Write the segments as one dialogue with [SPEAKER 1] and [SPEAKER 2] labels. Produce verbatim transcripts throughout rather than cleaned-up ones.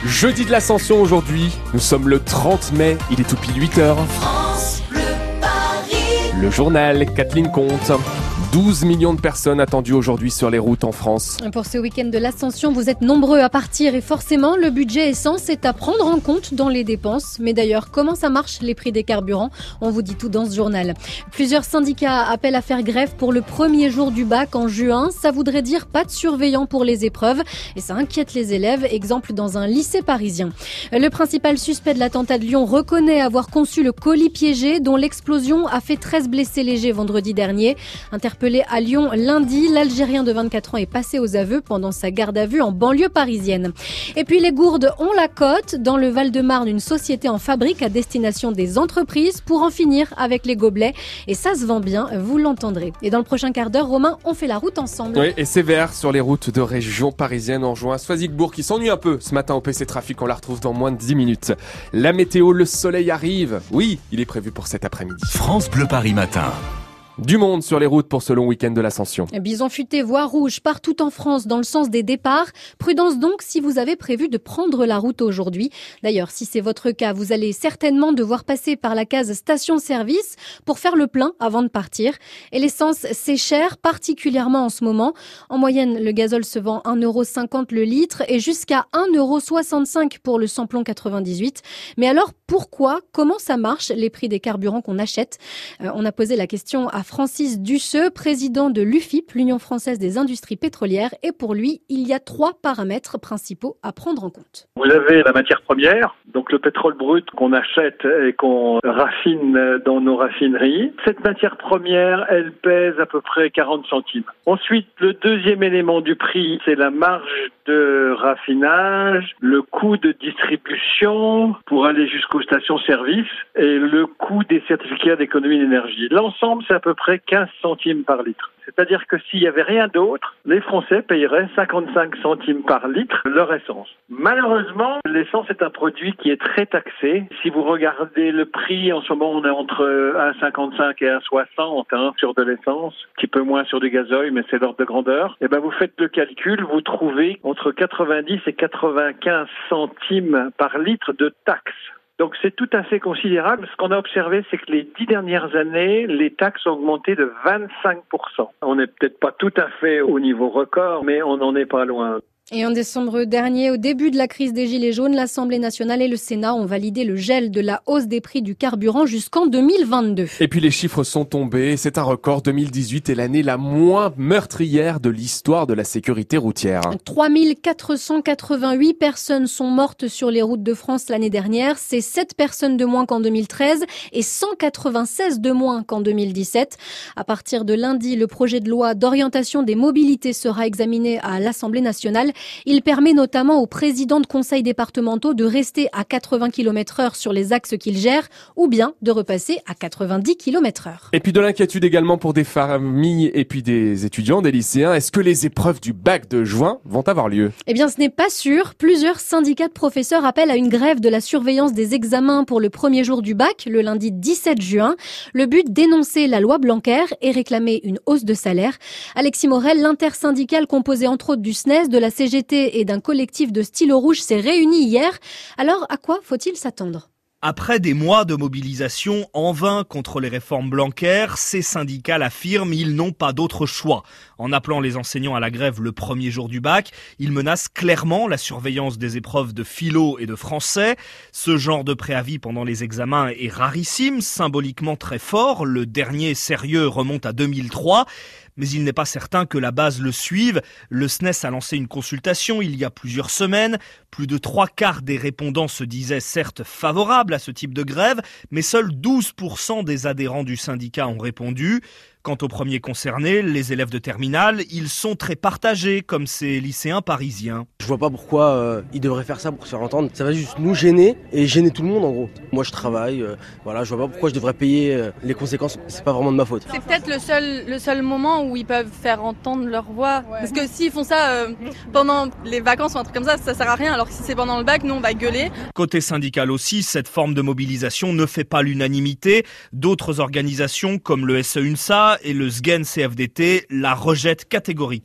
[SPEAKER 1] Jeudi de l'Ascension aujourd'hui, nous sommes le trente mai, il est tout pile huit heures.
[SPEAKER 2] France Bleu Paris.
[SPEAKER 1] Le journal, Kathleen Comte. douze millions de personnes attendues aujourd'hui sur les routes en France.
[SPEAKER 3] Pour ce week-end de l'Ascension, vous êtes nombreux à partir et forcément, le budget essence est à prendre en compte dans les dépenses. Mais d'ailleurs, comment ça marche les prix des carburants? On vous dit tout dans ce journal. Plusieurs syndicats appellent à faire grève pour le premier jour du bac en juin. Ça voudrait dire pas de surveillants pour les épreuves et ça inquiète les élèves. Exemple dans un lycée parisien. Le principal suspect de l'attentat de Lyon reconnaît avoir conçu le colis piégé dont l'explosion a fait treize blessés légers vendredi dernier. Interpellé à Lyon lundi, l'Algérien de vingt-quatre ans est passé aux aveux pendant sa garde à vue en banlieue parisienne. Et puis les gourdes ont la cote. Dans le Val-de-Marne, une société en fabrique à destination des entreprises pour en finir avec les gobelets. Et ça se vend bien, vous l'entendrez. Et dans le prochain quart d'heure, Romain, on fait la route ensemble.
[SPEAKER 1] Oui, et sévère sur les routes de région parisienne. On rejoint Soisy-Bourg qui s'ennuie un peu ce matin au P C Trafic. On la retrouve dans moins de dix minutes. La météo, le soleil arrive. Oui, il est prévu pour cet après-midi.
[SPEAKER 4] France Bleu Paris Matin.
[SPEAKER 1] Du monde sur les routes pour ce long week-end de l'Ascension.
[SPEAKER 3] Bison futé, voie rouge partout en France dans le sens des départs. Prudence donc si vous avez prévu de prendre la route aujourd'hui. D'ailleurs, si c'est votre cas, vous allez certainement devoir passer par la case station-service pour faire le plein avant de partir. Et l'essence, c'est cher, particulièrement en ce moment. En moyenne, le gazole se vend un euro cinquante le litre et jusqu'à un euro soixante-cinq pour le samplon quatre-vingt-dix-huit. Mais alors, pourquoi? Comment ça marche, les prix des carburants qu'on achète? euh, On a posé la question à Francis Dusseux, président de l'U F I P, l'Union française des industries pétrolières. Et pour lui, il y a trois paramètres principaux à prendre en compte.
[SPEAKER 5] Vous avez la matière première, donc le pétrole brut qu'on achète et qu'on raffine dans nos raffineries. Cette matière première, elle pèse à peu près quarante centimes. Ensuite, le deuxième élément du prix, c'est la marge de raffinage, le coût de distribution pour aller jusqu'aux stations-service et le coût des certificats d'économie d'énergie. L'ensemble, c'est à peu près quinze centimes par litre. C'est-à-dire que s'il n'y avait rien d'autre, les Français paieraient cinquante-cinq centimes par litre leur essence. Malheureusement, l'essence est un produit qui est très taxé. Si vous regardez le prix, en ce moment, on est entre un virgule cinquante-cinq et un virgule soixante hein, sur de l'essence, un petit peu moins sur du gazoil, mais c'est l'ordre de grandeur. Et ben, vous faites le calcul, vous trouvez entre quatre-vingt-dix et quatre-vingt-quinze centimes par litre de taxes. Donc c'est tout à fait considérable. Ce qu'on a observé, c'est que les dix dernières années, les taxes ont augmenté de vingt-cinq pour cent. On n'est peut-être pas tout à fait au niveau record, mais on n'en est pas loin.
[SPEAKER 3] Et en décembre dernier, au début de la crise des Gilets jaunes, l'Assemblée nationale et le Sénat ont validé le gel de la hausse des prix du carburant jusqu'en deux mille vingt-deux.
[SPEAKER 1] Et puis les chiffres sont tombés. C'est un record. deux mille dix-huit est l'année la moins meurtrière de l'histoire de la sécurité routière.
[SPEAKER 3] trois mille quatre cent quatre-vingt-huit personnes sont mortes sur les routes de France l'année dernière. C'est sept personnes de moins qu'en deux mille treize et cent quatre-vingt-seize de moins qu'en deux mille dix-sept. À partir de lundi, le projet de loi d'orientation des mobilités sera examiné à l'Assemblée nationale. Il permet notamment aux présidents de conseils départementaux de rester à quatre-vingts kilomètres heure sur les axes qu'ils gèrent ou bien de repasser à quatre-vingt-dix kilomètres heure.
[SPEAKER 1] Et puis de l'inquiétude également pour des familles et puis des étudiants, des lycéens. Est-ce que les épreuves du bac de juin vont avoir lieu?
[SPEAKER 3] Eh bien, ce n'est pas sûr. Plusieurs syndicats de professeurs appellent à une grève de la surveillance des examens pour le premier jour du bac, le lundi dix-sept juin. Le but, dénoncer la loi Blanquer et réclamer une hausse de salaire. Alexis Morel, l'intersyndicale composée entre autres du S N E S, de la C G T et d'un collectif de stylo rouge s'est réuni hier. Alors, à quoi faut-il s'attendre ?
[SPEAKER 6] Après des mois de mobilisation en vain contre les réformes Blanquer, ces syndicats l'affirment, ils n'ont pas d'autre choix. En appelant les enseignants à la grève le premier jour du bac, ils menacent clairement la surveillance des épreuves de philo et de français. Ce genre de préavis pendant les examens est rarissime, symboliquement très fort. Le dernier sérieux remonte à deux mille trois. Mais il n'est pas certain que la base le suive. Le S N E S a lancé une consultation il y a plusieurs semaines. Plus de trois quarts des répondants se disaient certes favorables à ce type de grève, mais seuls douze pour cent des adhérents du syndicat ont répondu. Quant aux premiers concernés, les élèves de terminale, ils sont très partagés, comme ces lycéens parisiens.
[SPEAKER 7] Je vois pas pourquoi euh, ils devraient faire ça pour se faire entendre. Ça va juste nous gêner et gêner tout le monde en gros. Moi je travaille, euh, voilà, je vois pas pourquoi je devrais payer euh, les conséquences. C'est pas vraiment de ma faute.
[SPEAKER 8] C'est peut-être le seul, le seul moment où ils peuvent faire entendre leur voix. Ouais. Parce que s'ils font ça euh, pendant les vacances ou un truc comme ça, ça sert à rien. Alors que si c'est pendant le bac, nous on va gueuler.
[SPEAKER 6] Côté syndical aussi, cette forme de mobilisation ne fait pas l'unanimité. D'autres organisations comme le S E U N S A et le S G E N C F D T la rejettent catégoriquement.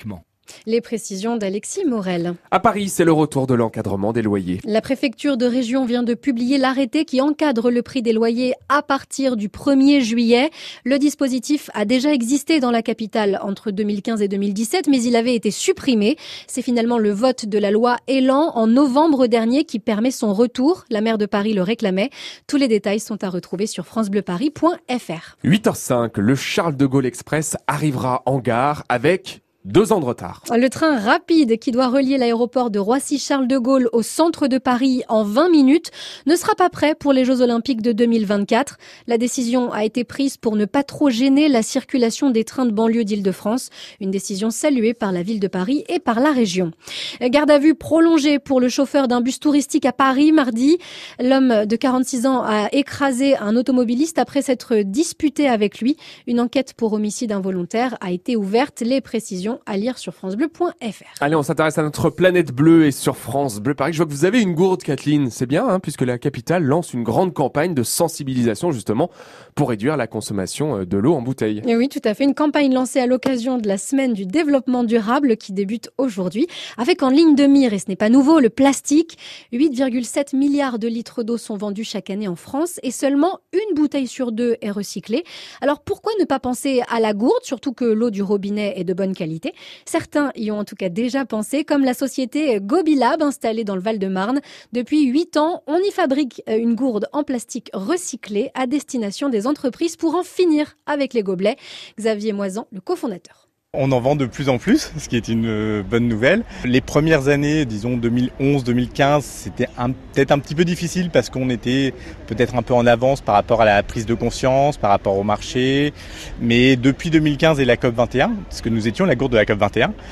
[SPEAKER 3] Les précisions d'Alexis Morel.
[SPEAKER 1] À Paris, c'est le retour de l'encadrement des loyers.
[SPEAKER 3] La préfecture de région vient de publier l'arrêté qui encadre le prix des loyers à partir du premier juillet. Le dispositif a déjà existé dans la capitale entre deux mille quinze et deux mille dix-sept, mais il avait été supprimé. C'est finalement le vote de la loi Elan en novembre dernier qui permet son retour. La maire de Paris le réclamait. Tous les détails sont à retrouver sur francebleuparis point f r.
[SPEAKER 1] huit heures cinq, le Charles de Gaulle Express arrivera en gare avec deux ans de retard.
[SPEAKER 3] Le train rapide qui doit relier l'aéroport de Roissy-Charles de Gaulle au centre de Paris en vingt minutes ne sera pas prêt pour les Jeux Olympiques de deux mille vingt-quatre. La décision a été prise pour ne pas trop gêner la circulation des trains de banlieue d'Île-de-France. Une décision saluée par la ville de Paris et par la région. Garde à vue prolongée pour le chauffeur d'un bus touristique à Paris mardi. L'homme de quarante-six ans a écrasé un automobiliste après s'être disputé avec lui. Une enquête pour homicide involontaire a été ouverte. Les précisions à lire sur francebleu point f r.
[SPEAKER 1] Allez, on s'intéresse à notre planète bleue et sur France Bleu Paris. Je vois que vous avez une gourde, Kathleen. C'est bien, hein, puisque la capitale lance une grande campagne de sensibilisation justement pour réduire la consommation de l'eau en bouteille.
[SPEAKER 3] Et oui, tout à fait. Une campagne lancée à l'occasion de la semaine du développement durable qui débute aujourd'hui avec en ligne de mire, et ce n'est pas nouveau, le plastique. huit virgule sept milliards de litres d'eau sont vendus chaque année en France et seulement une bouteille sur deux est recyclée. Alors pourquoi ne pas penser à la gourde, surtout que l'eau du robinet est de bonne qualité? Certains y ont en tout cas déjà pensé, comme la société Gobilab installée dans le Val-de-Marne. Depuis huit ans, on y fabrique une gourde en plastique recyclé à destination des entreprises pour en finir avec les gobelets. Xavier Moisan, le cofondateur.
[SPEAKER 4] On en vend de plus en plus, ce qui est une bonne nouvelle. Les premières années, disons deux mille onze deux mille quinze, c'était un, peut-être un petit peu difficile parce qu'on était peut-être un peu en avance par rapport à la prise de conscience, par rapport au marché. Mais depuis deux mille quinze et la COP vingt et un, parce que nous étions la gourde de la COP vingt et un,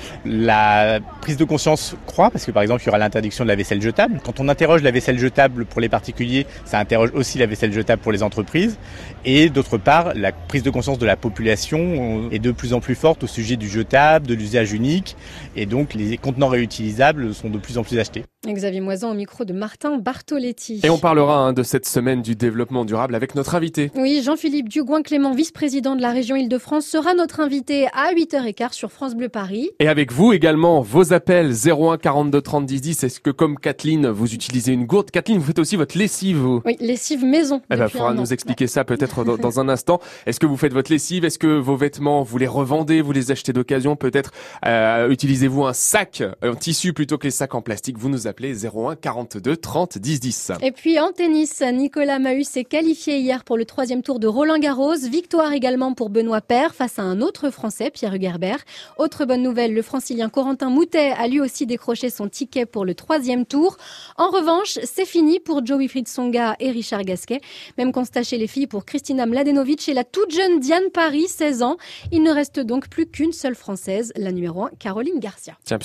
[SPEAKER 4] la prise de conscience croît parce que par exemple, il y aura l'interdiction de la vaisselle jetable. Quand on interroge la vaisselle jetable pour les particuliers, ça interroge aussi la vaisselle jetable pour les entreprises. Et d'autre part, la prise de conscience de la population est de plus en plus forte au sujet du jetable, de l'usage unique, et donc les contenants réutilisables sont de plus en plus achetés.
[SPEAKER 3] Xavier Moisan au micro de Martin Bartoletti.
[SPEAKER 1] Et on parlera hein, de cette semaine du développement durable avec notre invité.
[SPEAKER 3] Oui, Jean-Philippe Dugouin-Clément, vice-président de la région Île-de-France, sera notre invité à huit heures quinze sur France Bleu Paris.
[SPEAKER 1] Et avec vous également, vos appels zéro un quarante-deux trente dix dix. Est-ce que comme Kathleen, vous utilisez une gourde? Kathleen, vous faites aussi votre lessive, vous?
[SPEAKER 3] Oui, lessive maison.
[SPEAKER 1] Eh ben, il faudra nous expliquer ça peut-être dans, dans un instant. Est-ce que vous faites votre lessive? Est-ce que vos vêtements, vous les revendez? Vous les achetez d'occasion? Peut-être euh, utilisez-vous un sac en tissu plutôt que les sacs en plastique? Vous nous appelez zéro un quarante-deux trente dix dix.
[SPEAKER 3] Et puis en tennis, Nicolas Mahut s'est qualifié hier pour le troisième tour de Roland-Garros. Victoire également pour Benoît Paire face à un autre Français, Pierre Hugerbert. Autre bonne nouvelle, le francilien Corentin Moutet a lui aussi décroché son ticket pour le troisième tour. En revanche, c'est fini pour Joe-Wilfried Tsonga et Richard Gasquet. Même constat chez les filles pour Kristina Mladenovic et la toute jeune Diane Paris, seize ans. Il ne reste donc plus qu'une seule Française, la numéro un, Caroline Garcia.
[SPEAKER 1] Tiens,